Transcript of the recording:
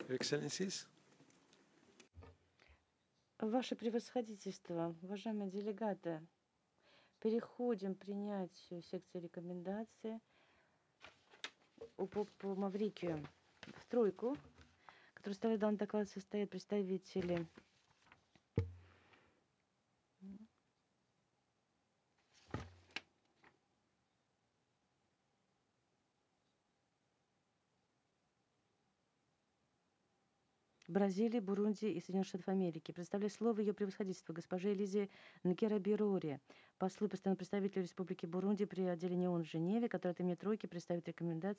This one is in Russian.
Your Excellencies, Ваше превосходительство, уважаемые делегаты, переходим к принятию секции рекомендаций по Маврикию. В тройку, который составляет данный доклад, состоят представители Бразилии, Бурунди и Соединенных Штатов Америки. Предоставляю слово ее превосходительству госпоже Элизе Нкерабирури, послу и постоянному представителю Республики Бурунди при отделении ООН в Женеве, который от имени тройки представит рекомендации